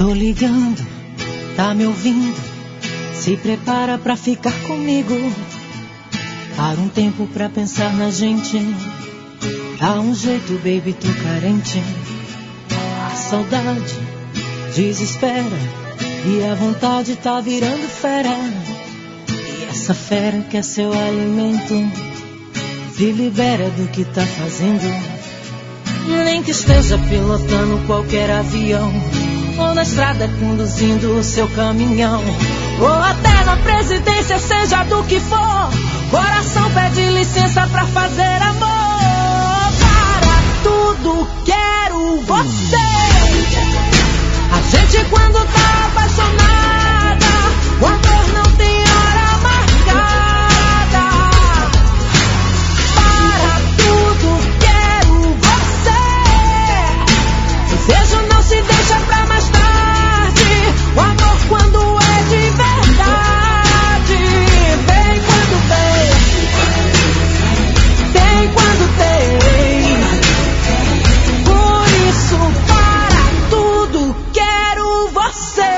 Tô ligando, tá me ouvindo? Se prepara pra ficar comigo. Para um tempo pra pensar na gente. Dá um jeito, baby, tô carente. A saudade desespera e a vontade tá virando fera. E essa fera que é seu alimento se libera do que tá fazendo. Nem que esteja pilotando qualquer avião, ou na estrada conduzindo o seu caminhão, ou até na presidência, seja do que for, coração pede licença pra fazer amor. Para tudo, quero você. A gente quando tá apaixonada, o amor não tem hora marcada. Para tudo, quero você. Desejo não se deixa pra mais tarde. O amor quando é de verdade. Vem quando vem, tem quando tem. Por isso, para tudo, quero você.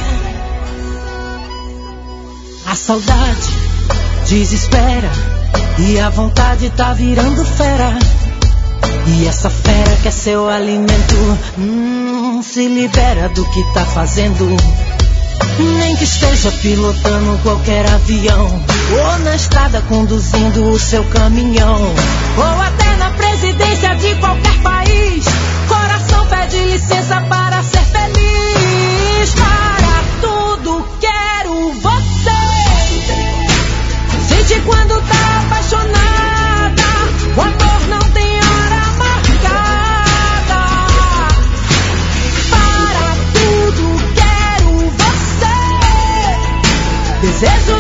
A saudade desespera e a vontade tá virando fera. E essa fera que é seu alimento se libera do que tá fazendo. Nem que esteja pilotando qualquer avião, ou na estrada conduzindo o seu caminhão, ou até na presidência de qualquer país, coração pede licença para ser feliz. Para tudo, quero você. Gente quando tá apaixonada, o amor não tem hora marcada. Para tudo, quero você. Desejo